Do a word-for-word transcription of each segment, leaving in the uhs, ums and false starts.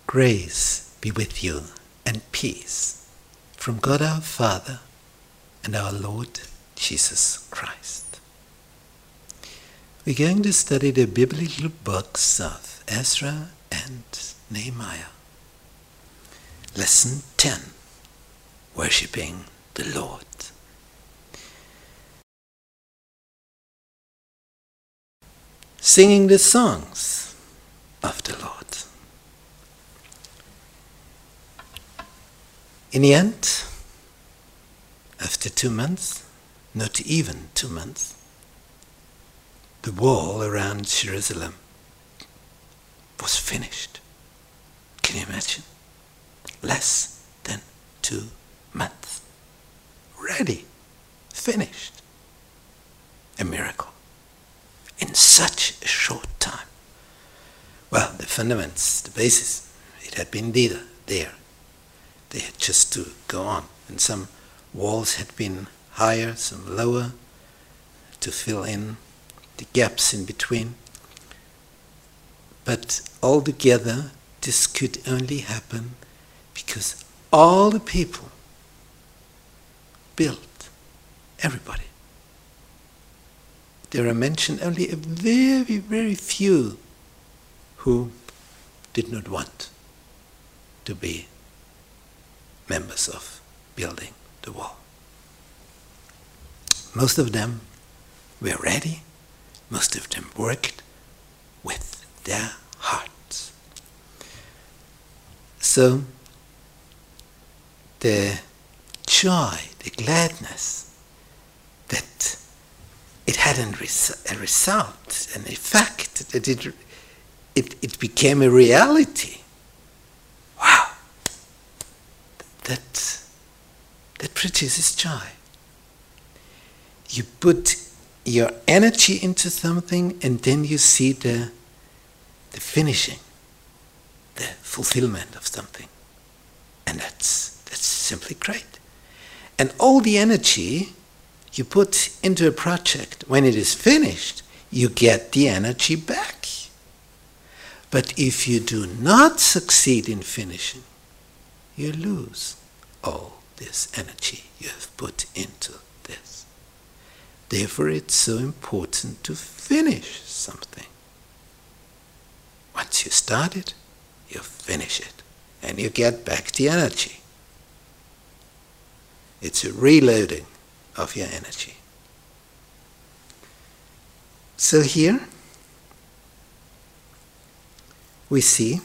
Grace be with you and peace from God our Father and our Lord Jesus Christ. We're going to study the biblical books of Ezra and Nehemiah. Lesson ten, Worshipping the Lord. Singing the songs of the Lord. In the end, after two months, not even two months, the wall around Jerusalem was finished. Can you imagine? Less than two months. Ready. Finished. A miracle. In such a short time. Well, the fundamentals, the basis, it had been there. there. They had just to go on. And some walls had been higher, some lower, to fill in the gaps in between. But altogether, this could only happen because all the people built, everybody. There are mentioned only a very, very few who did not want to be members of building the wall. Most of them were ready. Most of them worked with their hearts. So the joy, the gladness that it had a result, an effect, that it, it, it became a reality. Wow! That, that produces joy. You put your energy into something and then you see the, the finishing, the fulfillment of something. And that's, that's simply great. And all the energy you put into a project, when it is finished, you get the energy back. But if you do not succeed in finishing, you lose all this energy you have put into this. Therefore, it's so important to finish something. Once you start it, you finish it, and you get back the energy. It's a reloading of your energy. So here we see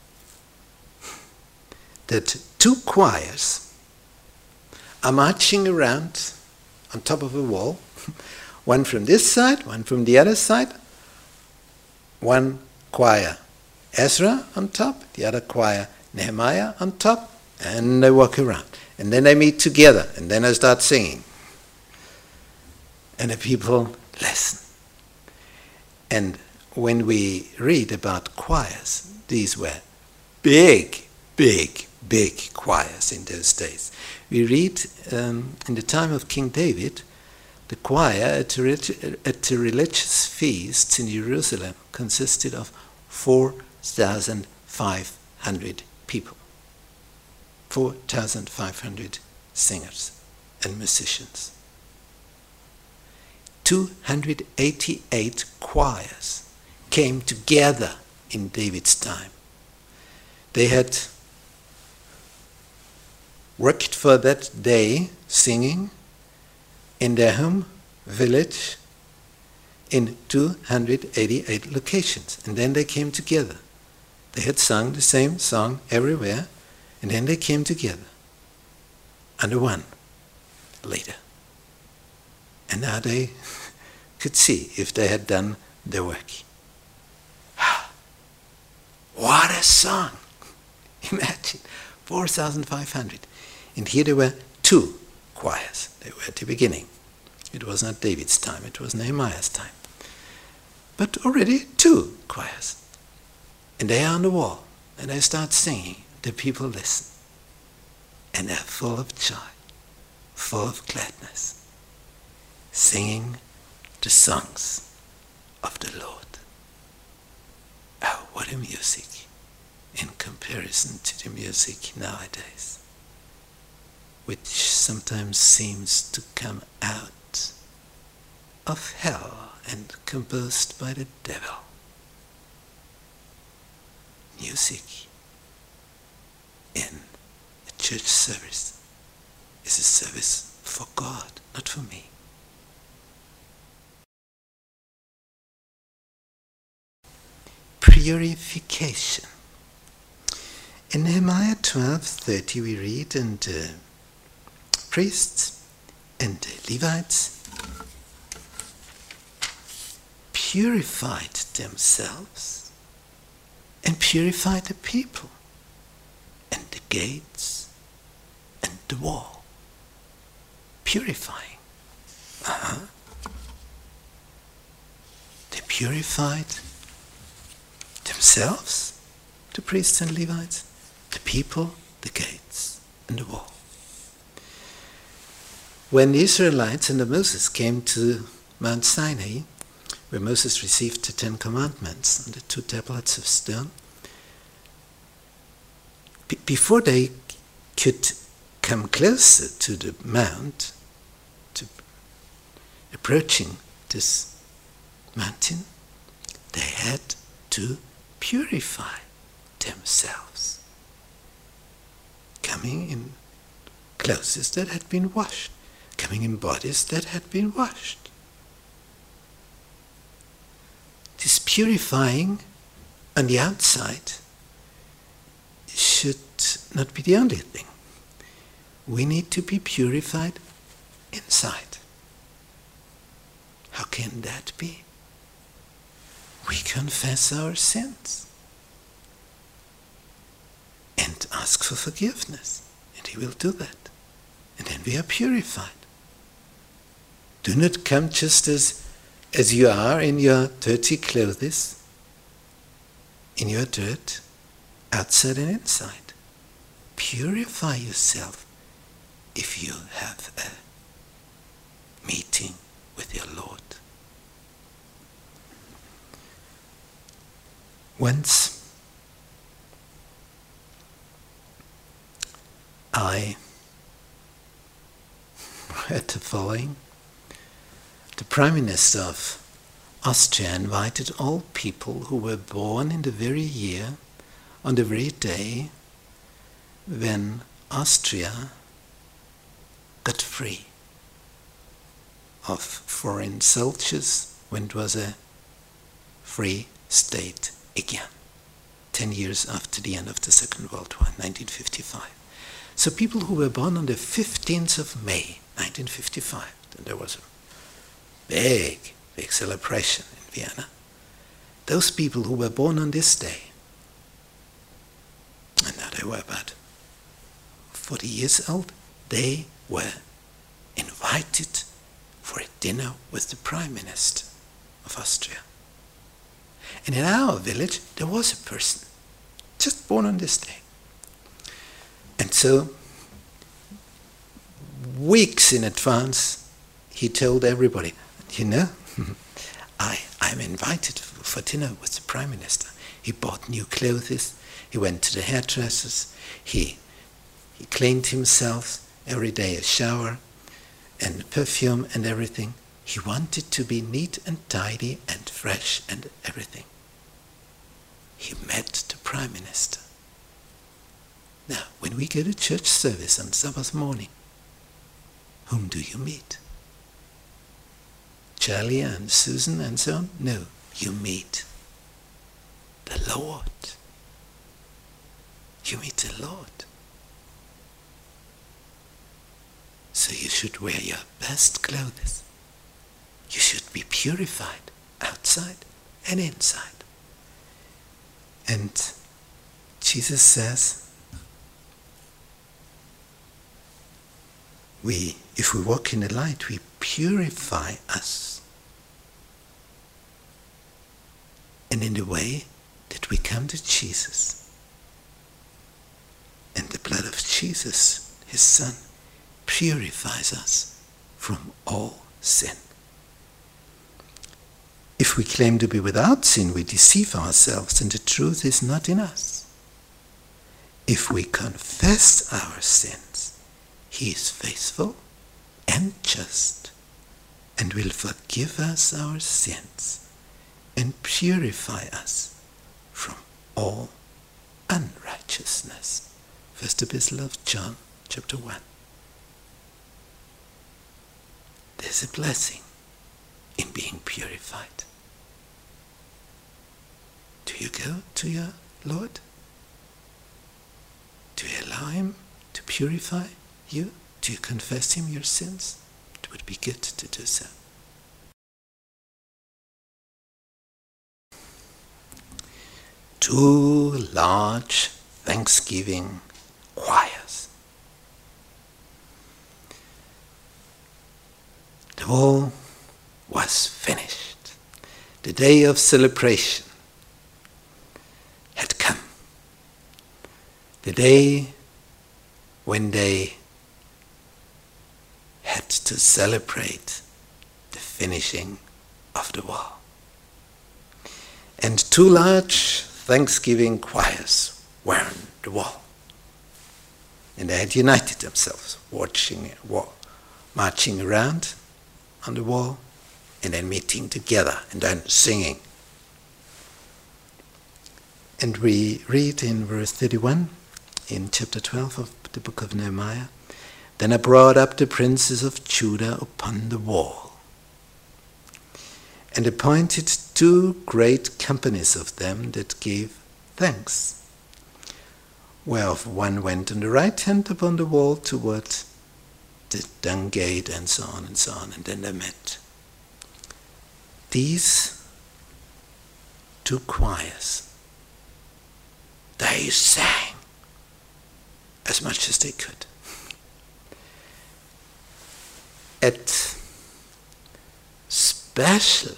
that two choirs are marching around on top of a wall, one from this side, one from the other side, one choir Ezra on top, the other choir Nehemiah on top, and they walk around. And then they meet together, and then they start singing. And the people listen. And when we read about choirs, these were big, big, big choirs in those days. We read um, in the time of King David, the choir at the, at the religious feasts in Jerusalem consisted of four thousand five hundred people. four thousand five hundred singers and musicians. two hundred eighty-eight choirs came together in David's time. They had worked for that day singing in their home village in two hundred eighty-eight locations. And then they came together. They had sung the same song everywhere, and then they came together under one leader. And now they could see if they had done their work. What a song! Imagine, four thousand five hundred. And here there were two choirs. They were at the beginning. It was not David's time, it was Nehemiah's time. But already two choirs. And they are on the wall, and they start singing. The people listen. And they're full of joy, full of gladness, singing the songs of the Lord. Oh, what a music in comparison comparison to the music nowadays, which sometimes seems to come out of hell and composed by the devil. Music in a church service is a service for God, not for me. Purification. In Nehemiah twelve thirty we read, and the priests and the Levites purified themselves and purified the people and the gates and the wall. Purifying. Uh-huh. They purified themselves, the priests and Levites, the people, the gates, and the wall. When the Israelites under Moses came to Mount Sinai, where Moses received the Ten Commandments on the two tablets of stone, b- before they could come closer to the mount, to approaching this mountain, they had to purify themselves, coming in clothes that had been washed, coming in bodies that had been washed. This purifying on the outside should not be the only thing. We need to be purified inside. How can that be? We confess our sins and ask for forgiveness, and He will do that. And then we are purified. Do not come just as, as you are in your dirty clothes, in your dirt, outside and inside. Purify yourself if you have a meeting with your Lord. Once I read the following. The Prime Minister of Austria invited all people who were born in the very year, on the very day when Austria got free of foreign soldiers, when it was a free state again, ten years after the end of the Second World War, nineteen fifty-five. So people who were born on the fifteenth of May, nineteen fifty-five, and there was a big, big celebration in Vienna. Those people who were born on this day, and now they were about forty years old, they were invited for a dinner with the Prime Minister of Austria. And in our village, there was a person just born on this day. And so, weeks in advance, he told everybody, you know, I, I'm invited for dinner with the Prime Minister. He bought new clothes, he went to the hairdressers, he, he cleaned himself every day, a shower and perfume and everything. He wanted to be neat and tidy and fresh and everything. He met the Prime Minister. Now, when we go to church service on Sabbath morning, whom do you meet? Charlie and Susan and so on? No, you meet the Lord. You meet the Lord. So you should wear your best clothes. You should be purified outside and inside. And Jesus says, we, if we walk in the light, we purify us. And in the way that we come to Jesus. And the blood of Jesus, His Son, purifies us from all sin. If we claim to be without sin, we deceive ourselves, and the truth is not in us. if we confess our sins, he is faithful and just and will forgive us our sins and purify us from all unrighteousness. First Epistle of John, chapter one. There's a blessing in being purified. Do you go to your Lord? Do you allow him to purify you? Do you confess him your sins? It would be good to do so. Two large Thanksgiving choirs. The wall was finished. The day of celebration had come. The day when they had to celebrate the finishing of the wall. And two large Thanksgiving choirs were on the wall. And they had united themselves, watching, marching around on the wall, and then meeting together, and then singing. And we read in verse thirty-one, in chapter twelve of the book of Nehemiah, "Then I brought up the princes of Judah upon the wall, and appointed two great companies of them that gave thanks, whereof one went on the right hand upon the wall toward the dung gate," and so on and so on. And then they met. These two choirs, they sang as much as they could. At special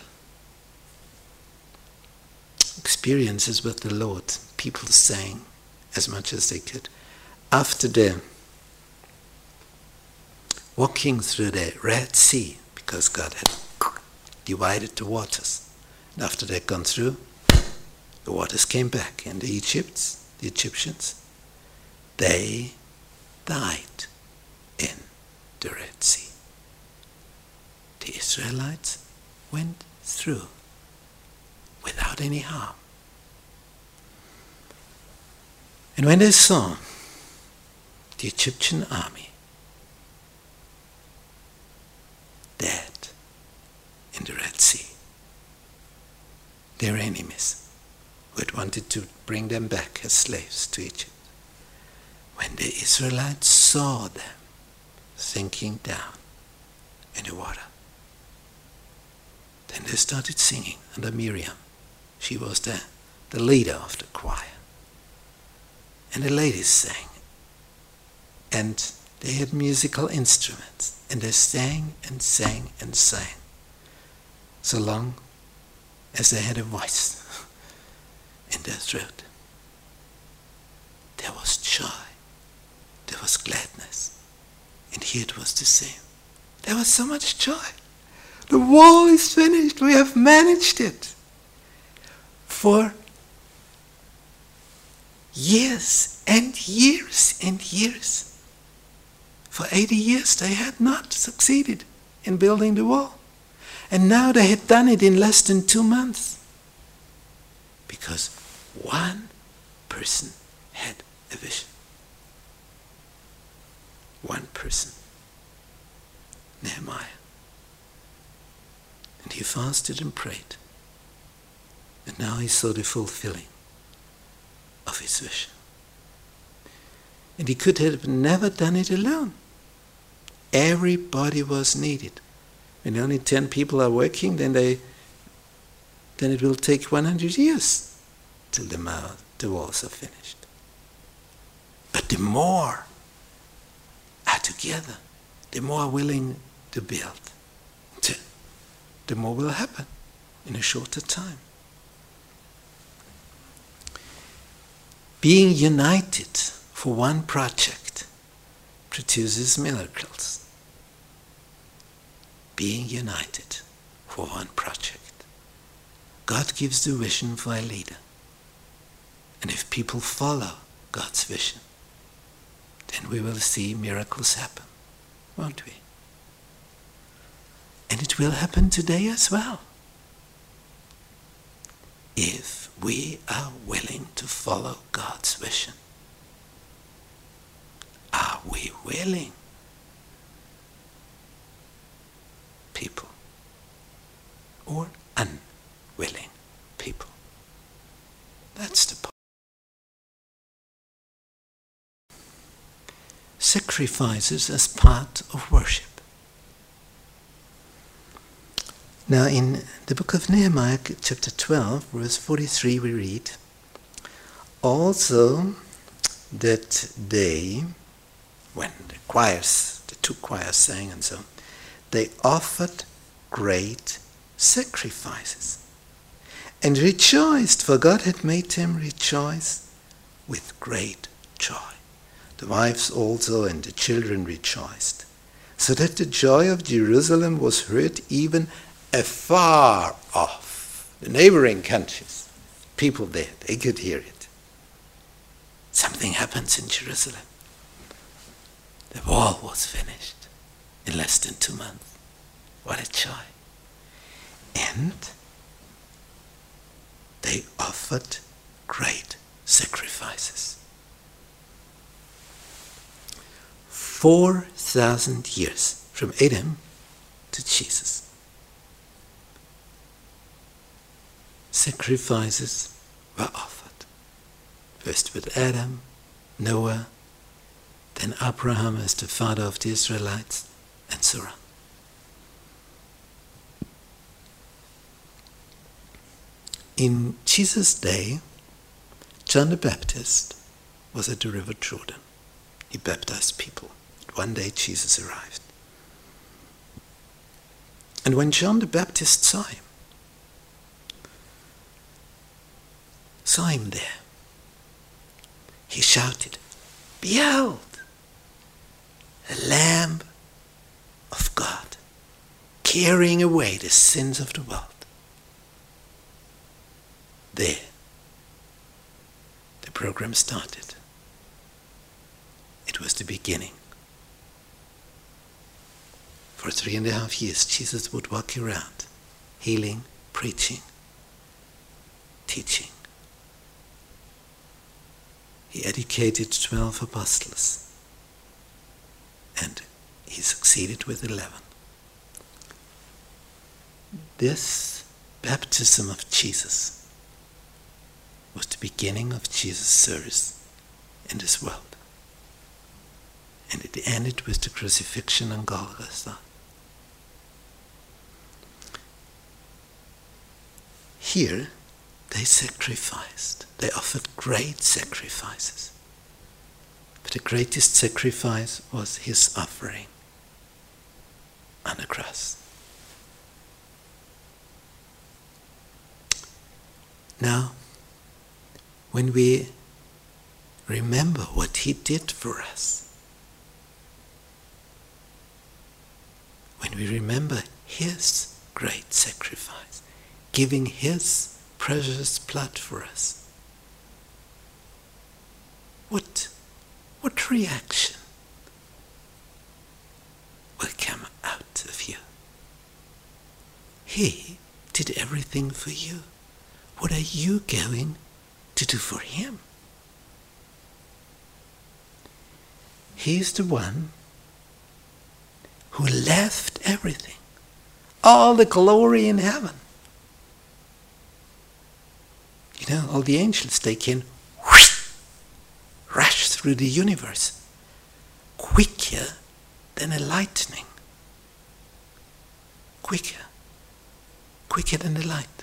experiences with the Lord, people sang as much as they could. After the walking through the Red Sea, because God had divided the waters, and after they'd gone through, the waters came back, and the Egypts, the Egyptians, they died in the Red Sea. The Israelites went through without any harm. And when they saw the Egyptian army dead in the Red Sea, their enemies who had wanted to bring them back as slaves to Egypt, when the Israelites saw them sinking down in the water, then they started singing under Miriam. She was the, the leader of the choir. And the ladies sang. And they had musical instruments. And they sang and sang and sang, so long as they had a voice in their throat. There was joy. There was gladness. And here it was the same. There was so much joy. The wall is finished. We have managed it. For years and years and years. For eighty years they had not succeeded in building the wall. And now they had done it in less than two months. Because one person had a vision. One person. Nehemiah. And he fasted and prayed. And now he saw the fulfilling of his vision. And he could have never done it alone. Everybody was needed. When only ten people are working, then they, then it will take one hundred years till the, mouth, the walls are finished. But the more are together, the more willing to build, the more will happen in a shorter time. Being united for one project produces miracles. Being united for one project. God gives the vision for a leader. And if people follow God's vision, then we will see miracles happen, won't we? And it will happen today as well, if we are willing to follow God's vision. Are we willing, people, or unwilling people? That's the point. Sacrifices as part of worship. Now in the book of Nehemiah, chapter twelve, verse forty-three, we read, also that day, when the choirs, the two choirs sang and so on, they offered great sacrifices and rejoiced, for God had made them rejoice with great joy. The wives also and the children rejoiced, so that the joy of Jerusalem was heard even afar off. The neighboring countries, people there, they could hear it. Something happens in Jerusalem. The wall was finished in less than two months. What a joy. And they offered great sacrifices. Four thousand years from Adam to Jesus. Sacrifices were offered. First with Adam, Noah, then Abraham as the father of the Israelites, and so on. In Jesus' day, John the Baptist was at the river Jordan. He baptized people. One day Jesus arrived. And when John the Baptist saw him, saw him there, he shouted, "Behold, the Lamb of God, carrying away the sins of the world." There, the program started. It was the beginning. For three and a half years, Jesus would walk around, healing, preaching, teaching. He educated twelve apostles, and he succeeded with eleven. This baptism of Jesus was the beginning of Jesus' service in this world. And it ended with the crucifixion on Golgotha. Here, they sacrificed. They offered great sacrifices. But the greatest sacrifice was his offering on the cross. Now, when we remember what he did for us, when we remember his great sacrifice, giving his precious blood for us, what, what reaction will come out of you? He did everything for you. What are you going to do for him? He's the one who left everything, all the glory in heaven. You know, all the angels, they can whoosh, rush through the universe quicker than a lightning. Quicker. Quicker than the light.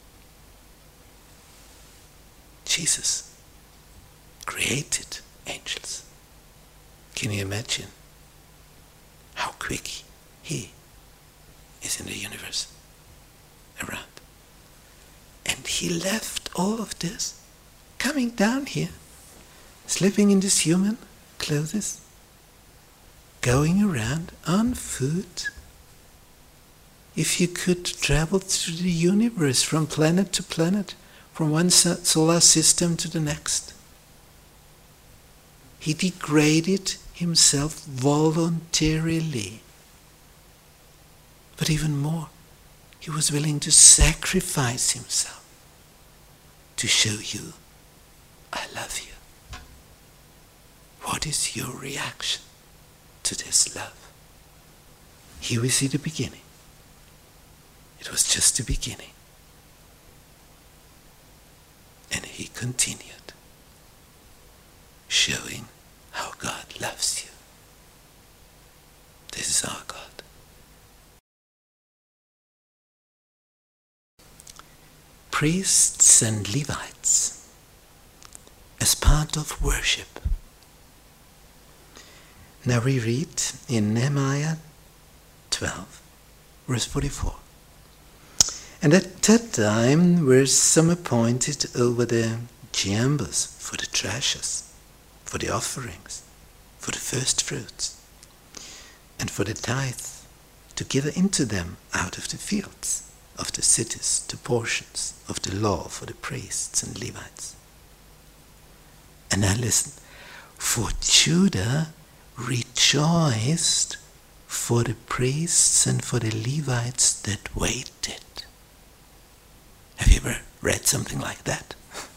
Jesus created angels. Can you imagine how quick he is in the universe around? And he left all of this, coming down here, slipping in this human clothes, going around on foot. If you could travel through the universe from planet to planet, from one solar system to the next, He degraded himself voluntarily. But even more, he was willing to sacrifice himself to show you, I love you. What is your reaction to this love? Here we see the beginning. It was just the beginning. And he continued, showing how God loves you. This is our God. Priests and Levites as part of worship. Now we read in Nehemiah twelve, verse forty-four. And at that time were some appointed over the chambers for the treasures, for the offerings, for the first fruits, and for the tithe, to gather into them out of the fields of the cities the portions of the law for the priests and Levites. And now listen, for Judah rejoiced for the priests and for the Levites that waited. Have you ever read something like that?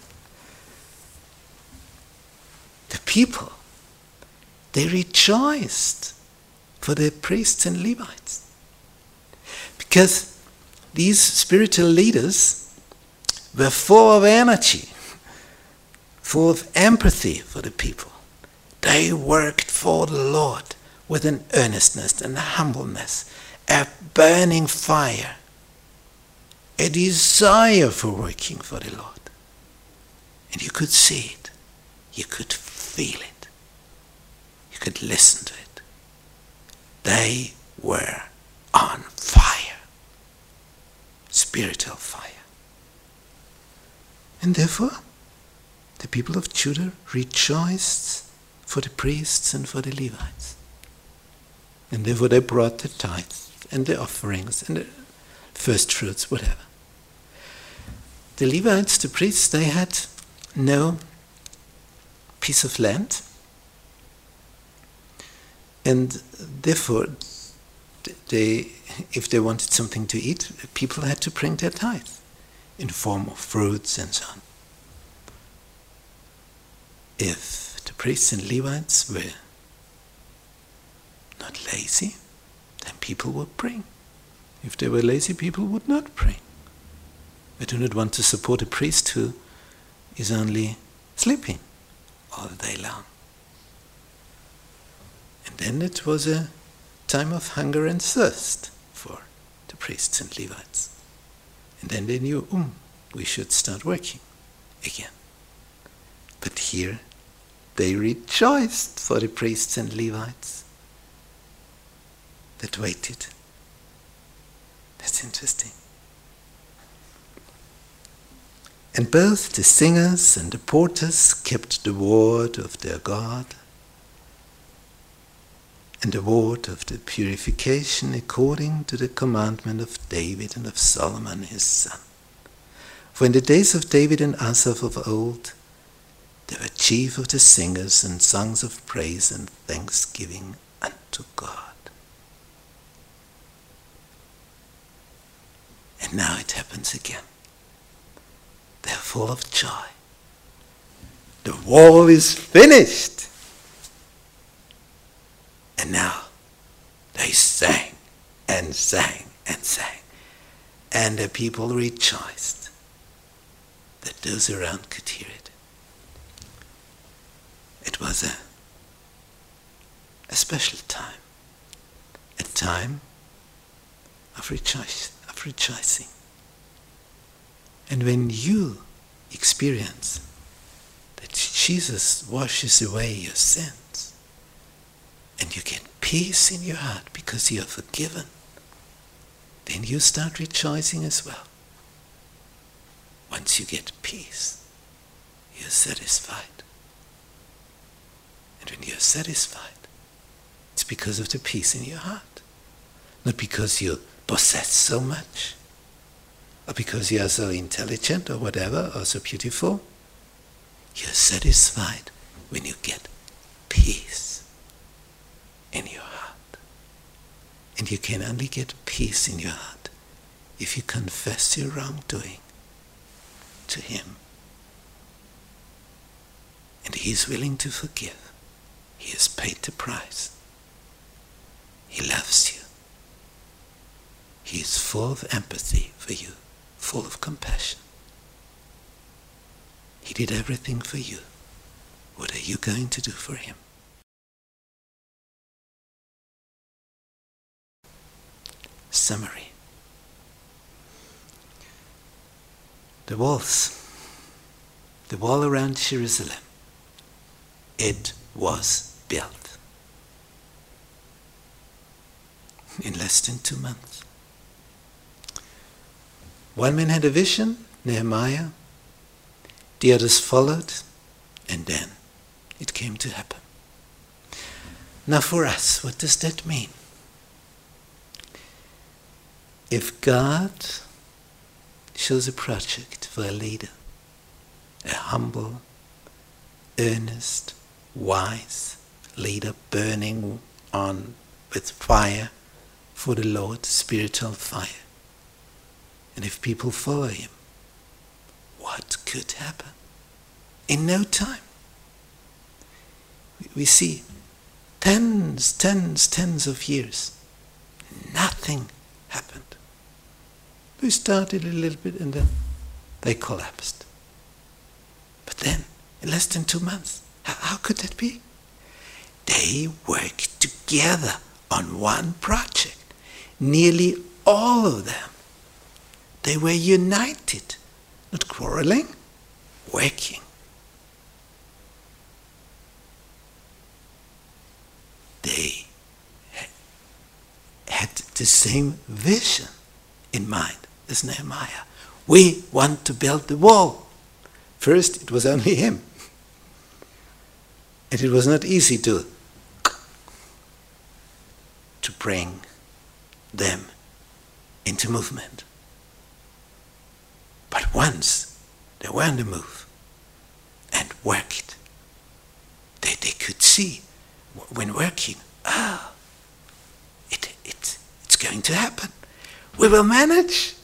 The people, they rejoiced for the priests and Levites. Because these spiritual leaders were full of energy, full of empathy for the people. They worked for the Lord with an earnestness and humbleness, a burning fire, a desire for working for the Lord. And you could see it. You could feel it. You could listen to it. They were on fire. Spiritual fire. And therefore, the people of Judah rejoiced for the priests and for the Levites. And therefore they brought the tithes and the offerings and the first fruits, whatever. The Levites, the priests, they had no piece of land. And therefore, they, if they wanted something to eat, people had to bring their tithe in the form of fruits and so on. If the priests and Levites were not lazy, then people would bring. If they were lazy, people would not bring. I do not want to support a priest who is only sleeping all day long. And then it was a time of hunger and thirst for the priests and Levites. And then they knew, um, we should start working again. But here they rejoiced for the priests and Levites that waited. That's interesting. And both the singers and the porters kept the word of their God and the word of the purification according to the commandment of David and of Solomon his son. For in the days of David and Asaph of old, they were chief of the singers and songs of praise and thanksgiving unto God. And now it happens again. They're full of joy. The wall is finished. And now they sang and sang and sang. And the people rejoiced that those around could hear it. It was a, a special time. A time of, rejoice, of rejoicing. And when you experience that Jesus washes away your sins, and you get peace in your heart because you are forgiven, then you start rejoicing as well. Once you get peace, you're satisfied. And when you're satisfied, it's because of the peace in your heart. Not because you possess so much, or because you are so intelligent or whatever, or so beautiful. You're satisfied when you get And you can only get peace in your heart if you confess your wrongdoing to Him. And He is willing to forgive. He has paid the price. He loves you. He is full of empathy for you, full of compassion. He did everything for you. What are you going to do for Him? Summary. The walls, the wall around Jerusalem, it was built in less than two months. One man had a vision, Nehemiah. The others followed, and then it came to happen. Now for us, what does that mean? If God shows a project for a leader, a humble, earnest, wise leader burning on with fire for the Lord, spiritual fire, and if people follow Him, what could happen? In no time. We see tens, tens, tens of years. Nothing happened. They started a little bit and then they collapsed. But then, in less than two months, how, how could that be? They worked together on one project. Nearly all of them. They were united, not quarreling, working. They had the same vision in mind as Nehemiah. We want to build the wall. First, it was only him. And it was not easy to, to bring them into movement. But once they were on the move and worked, they, they could see when working, ah, it, it, it's going to happen. We will manage.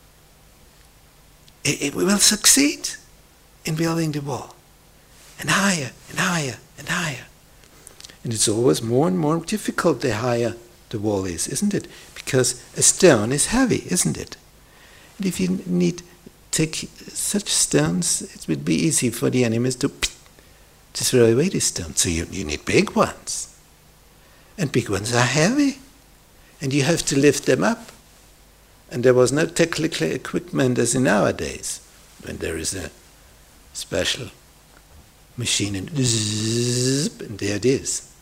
It, it, we will succeed in building the wall. And higher, and higher, and higher. And it's always more and more difficult the higher the wall is, isn't it? Because a stone is heavy, isn't it? And if you need take such stones, it would be easy for the enemies to, to throw away these stones. So you, you need big ones. And big ones are heavy. And you have to lift them up. And there was no technical equipment as in nowadays, when there is a special machine and zzz, and there it is.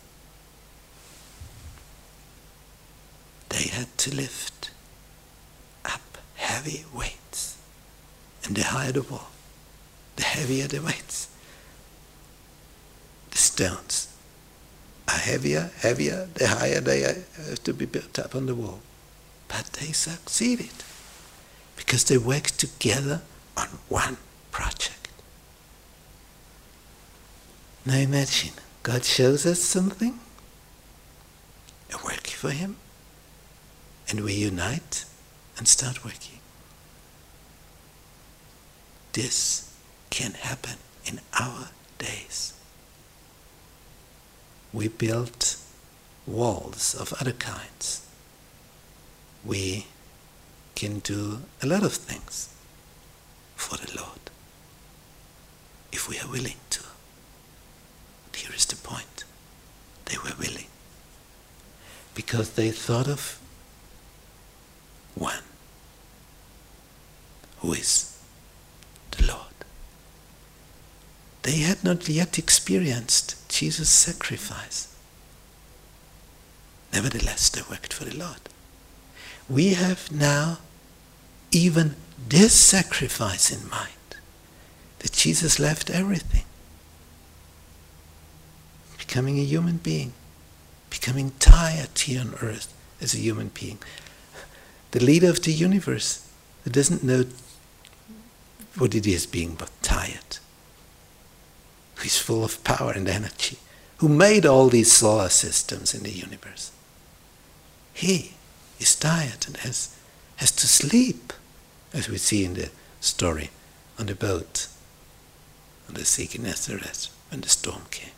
They had to lift up heavy weights. And the higher the wall, the heavier the weights. The stones are heavier, heavier, the higher they have to be built up on the wall. But they succeeded because they worked together on one project. Now imagine, God shows us something, a work for Him, and we unite and start working. This can happen in our days. We built walls of other kinds. We can do a lot of things for the Lord if we are willing to. But here is the point. They were willing because they thought of one who is the Lord. They had not yet experienced Jesus' sacrifice. Nevertheless, they worked for the Lord. We have now even this sacrifice in mind, that Jesus left everything, becoming a human being, becoming tired here on earth as a human being. The leader of the universe who doesn't know what it is being but tired, who is full of power and energy, who made all these solar systems in the universe. He is tired and has, has to sleep, as we see in the story on the boat on the Sea Gennesaret when the storm came.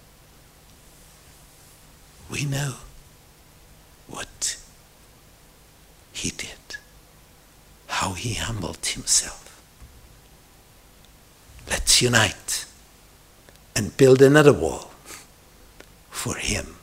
We know what he did, how he humbled himself. Let's unite and build another wall for him.